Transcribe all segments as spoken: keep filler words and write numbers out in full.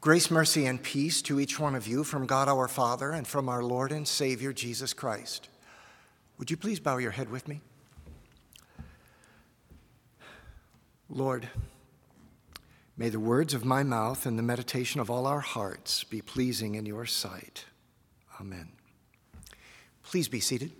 Grace, mercy, and peace to each one of you from God our Father and from our Lord and Savior, Jesus Christ. Would you please bow your head with me? Lord, may the words of my mouth and the meditation of all our hearts be pleasing in your sight. Amen. Please be seated.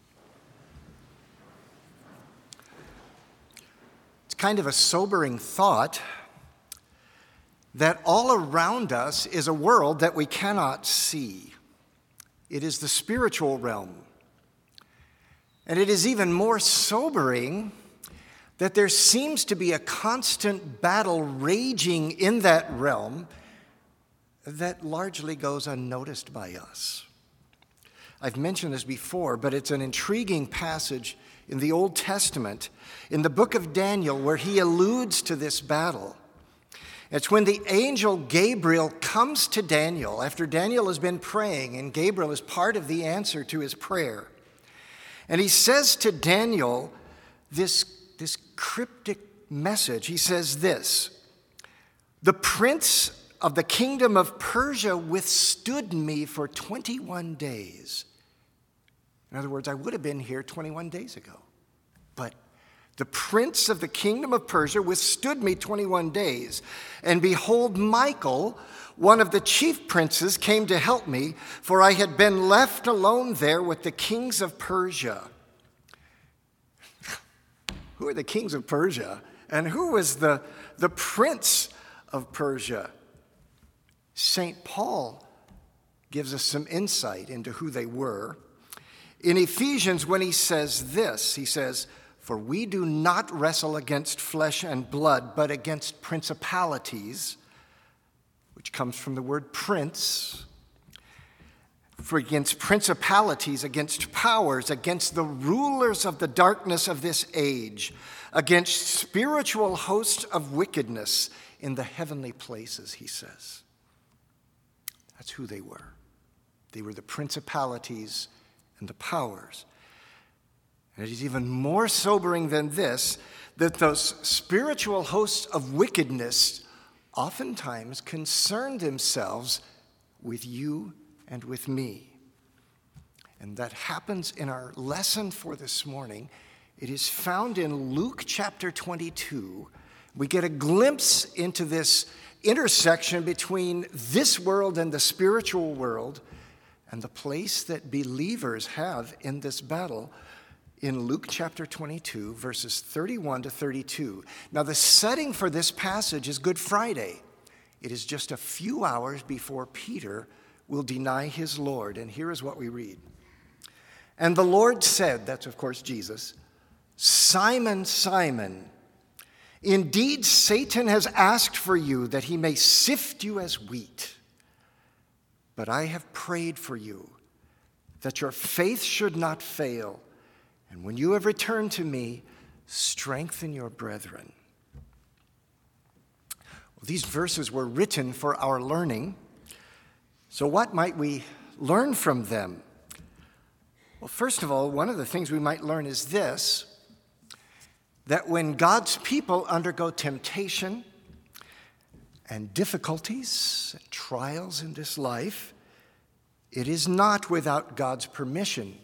It's kind of a sobering thought that all around us is a world that we cannot see. It is the spiritual realm. And it is even more sobering that there seems to be a constant battle raging in that realm that largely goes unnoticed by us. I've mentioned this before, but it's an intriguing passage in the Old Testament, in the book of Daniel, where he alludes to this battle. It's when the angel Gabriel comes to Daniel after Daniel has been praying, and Gabriel is part of the answer to his prayer. And he says to Daniel this, this cryptic message. He says this: "The prince of the kingdom of Persia withstood me for twenty-one days. In other words, I would have been here twenty-one days ago. But the prince of the kingdom of Persia withstood me twenty-one days. And behold, Michael, one of the chief princes, came to help me, for I had been left alone there with the kings of Persia." Who are the kings of Persia? And who was the, the prince of Persia? Saint Paul gives us some insight into who they were. In Ephesians, when he says this, he says, "For we do not wrestle against flesh and blood, but against principalities," which comes from the word prince, "for against principalities, against powers, against the rulers of the darkness of this age, against spiritual hosts of wickedness in the heavenly places," he says. That's who they were. They were the principalities and the powers. And it is even more sobering than this, that those spiritual hosts of wickedness oftentimes concern themselves with you and with me. And that happens in our lesson for this morning. It is found in Luke chapter twenty-two. We get a glimpse into this intersection between this world and the spiritual world, and the place that believers have in this battle in Luke chapter twenty-two, verses thirty-one to thirty-two. Now, the setting for this passage is Good Friday. It is just a few hours before Peter will deny his Lord. And here is what we read. "And the Lord said," that's of course Jesus, "Simon, Simon, indeed Satan has asked for you that he may sift you as wheat. But I have prayed for you that your faith should not fail. And when you have returned to me, strengthen your brethren." Well, these verses were written for our learning. So what might we learn from them? Well, first of all, one of the things we might learn is this: that when God's people undergo temptation and difficulties and trials in this life, it is not without God's permission.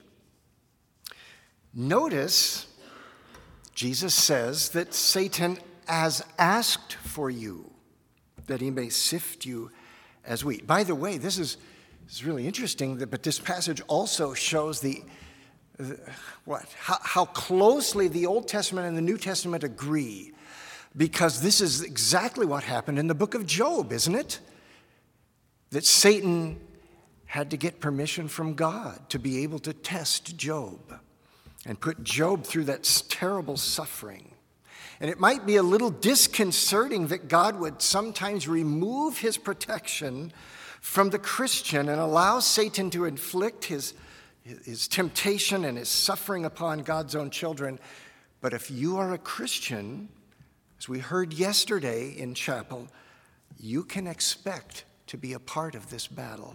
Notice, Jesus says that Satan has asked for you, that he may sift you as wheat. By the way, this is, this is really interesting, but this passage also shows the, the what how, how closely the Old Testament and the New Testament agree, because this is exactly what happened in the book of Job, isn't it? That Satan had to get permission from God to be able to test Job and put Job through that terrible suffering. And it might be a little disconcerting that God would sometimes remove his protection from the Christian and allow Satan to inflict his, his temptation and his suffering upon God's own children. But if you are a Christian, as we heard yesterday in chapel, you can expect to be a part of this battle.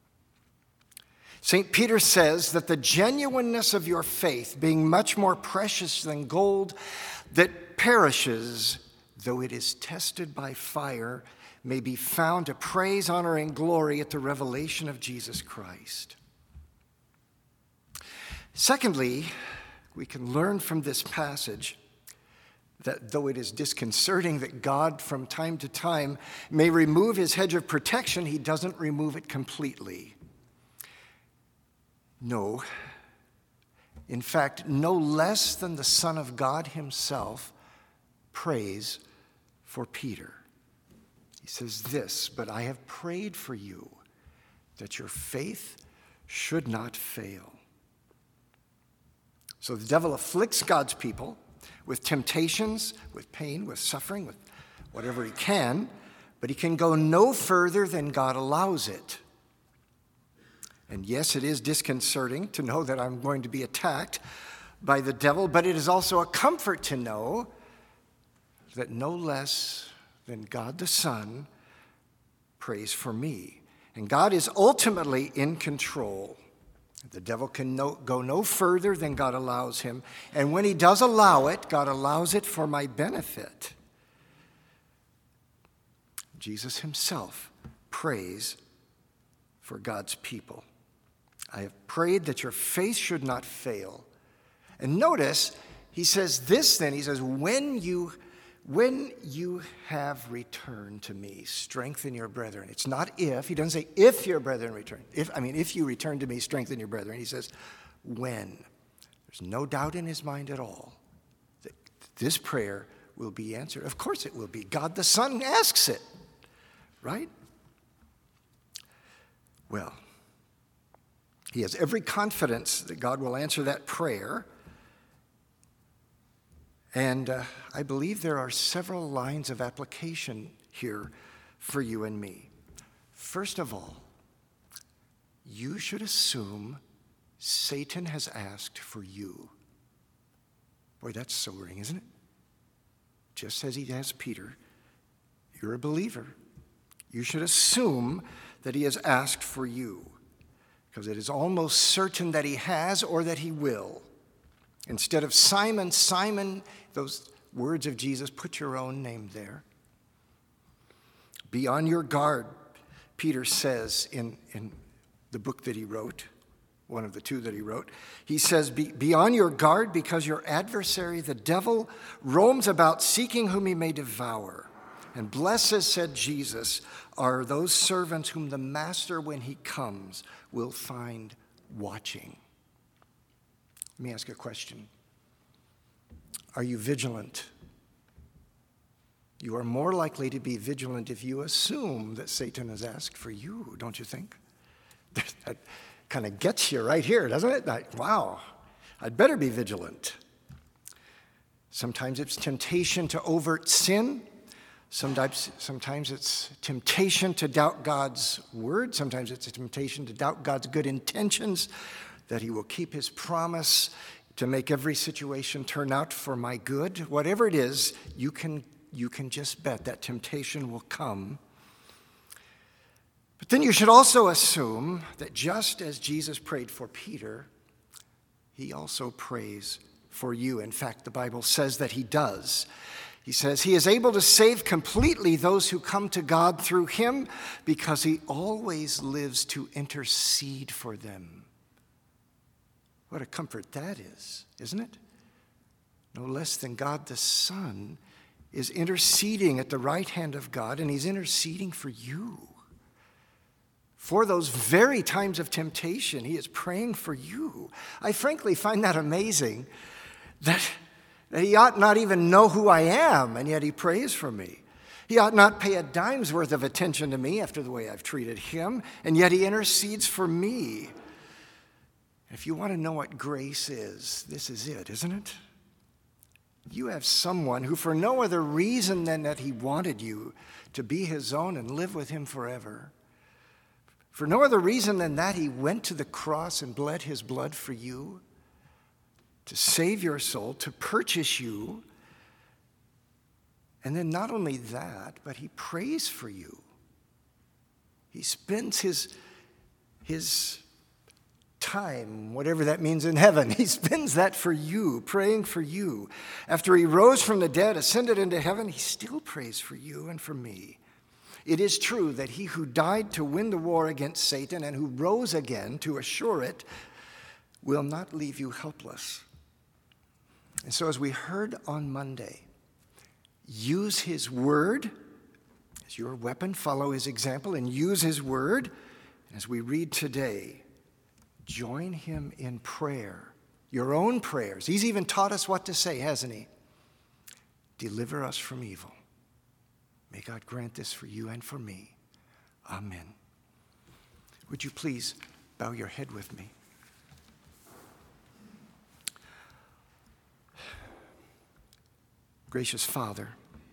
Saint Peter says that the genuineness of your faith, being much more precious than gold that perishes, though it is tested by fire, may be found to praise, honor, and glory at the revelation of Jesus Christ. Secondly, we can learn from this passage that though it is disconcerting that God from time to time may remove his hedge of protection, he doesn't remove it completely. No. In fact, no less than the Son of God himself prays for Peter. He says this, "But I have prayed for you that your faith should not fail." So the devil afflicts God's people with temptations, with pain, with suffering, with whatever he can, but he can go no further than God allows it. And yes, it is disconcerting to know that I'm going to be attacked by the devil, but it is also a comfort to know that no less than God the Son prays for me. And God is ultimately in control. The devil can no, go no further than God allows him. And when he does allow it, God allows it for my benefit. Jesus himself prays for God's people. I have prayed that your faith should not fail. And notice, he says this then, he says, when you, when you have returned to me, strengthen your brethren. It's not if. He doesn't say if your brethren return. If, I mean, if you return to me, strengthen your brethren. He says when. There's no doubt in his mind at all that this prayer will be answered. Of course it will be. God the Son asks it, right? Well, he has every confidence that God will answer that prayer. And uh, I believe there are several lines of application here for you and me. First of all, you should assume Satan has asked for you. Boy, that's sobering, isn't it? Just as he has Peter, you're a believer. You should assume that he has asked for you, because it is almost certain that he has or that he will. Instead of Simon, Simon, those words of Jesus, put your own name there. Be on your guard, Peter says in, in the book that he wrote, one of the two that he wrote. He says, be, be on your guard because your adversary, the devil, roams about seeking whom he may devour. And blessed, said Jesus, are those servants whom the master, when he comes, will find watching. Let me ask a question. Are you vigilant? You are more likely to be vigilant if you assume that Satan has asked for you, don't you think? That kind of gets you right here, doesn't it? Like, wow, I'd better be vigilant. Sometimes it's temptation to overt sin. Sometimes, sometimes it's temptation to doubt God's word. Sometimes it's a temptation to doubt God's good intentions, that he will keep his promise to make every situation turn out for my good. Whatever it is, you can, you can just bet that temptation will come. But then you should also assume that just as Jesus prayed for Peter, he also prays for you. In fact, the Bible says that he does. He says he is able to save completely those who come to God through him because he always lives to intercede for them. What a comfort that is, isn't it? No less than God the Son is interceding at the right hand of God, and he's interceding for you. For those very times of temptation, he is praying for you. I frankly find that amazing, that, that he ought not even know who I am, and yet he prays for me. He ought not pay a dime's worth of attention to me after the way I've treated him, and yet he intercedes for me. If you want to know what grace is, this is it, isn't it? You have someone who, for no other reason than that he wanted you to be his own and live with him forever, for no other reason than that he went to the cross and bled his blood for you, to save your soul, to purchase you. And then not only that, but he prays for you. He spends his, his time, whatever that means in heaven, he spends that for you, praying for you. After he rose from the dead, ascended into heaven, he still prays for you and for me. It is true that he who died to win the war against Satan and who rose again to assure it will not leave you helpless. And so as we heard on Monday, use his word as your weapon, follow his example, and use his word. And as we read today, join him in prayer, your own prayers. He's even taught us what to say, hasn't he? Deliver us from evil. May God grant this for you and for me. Amen. Would you please bow your head with me? Gracious Father,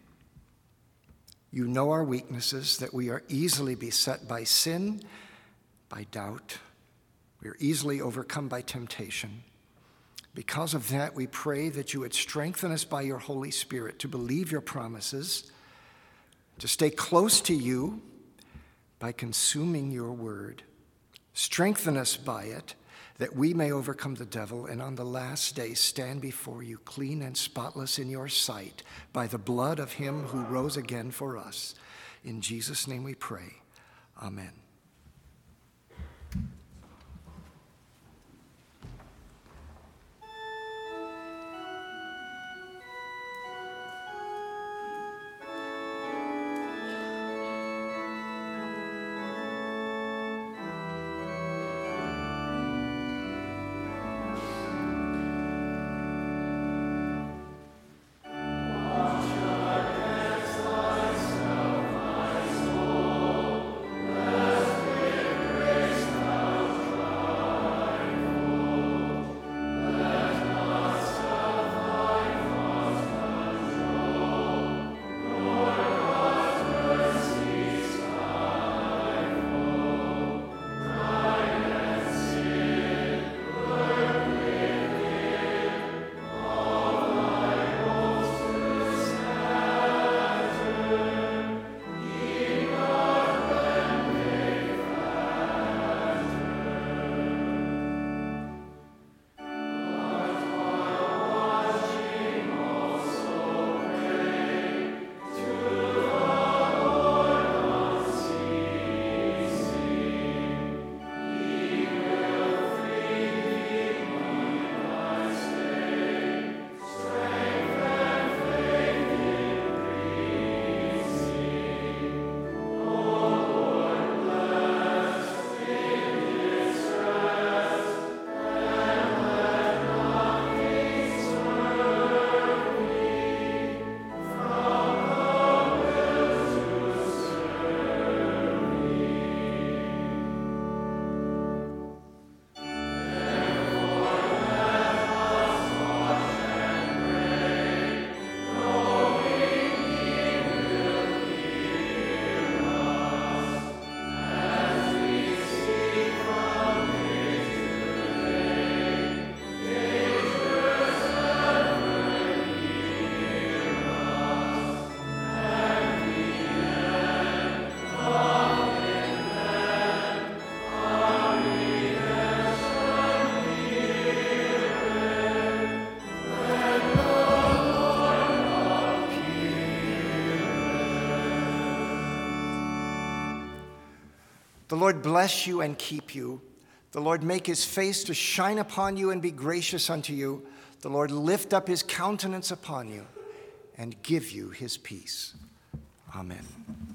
you know our weaknesses, that we are easily beset by sin, by doubt. We are easily overcome by temptation. Because of that, we pray that you would strengthen us by your Holy Spirit to believe your promises, to stay close to you by consuming your word. Strengthen us by it, that we may overcome the devil and on the last day stand before you clean and spotless in your sight by the blood of him who rose again for us. In Jesus' name we pray. Amen. The Lord bless you and keep you. The Lord make his face to shine upon you and be gracious unto you. The Lord lift up his countenance upon you and give you his peace. Amen.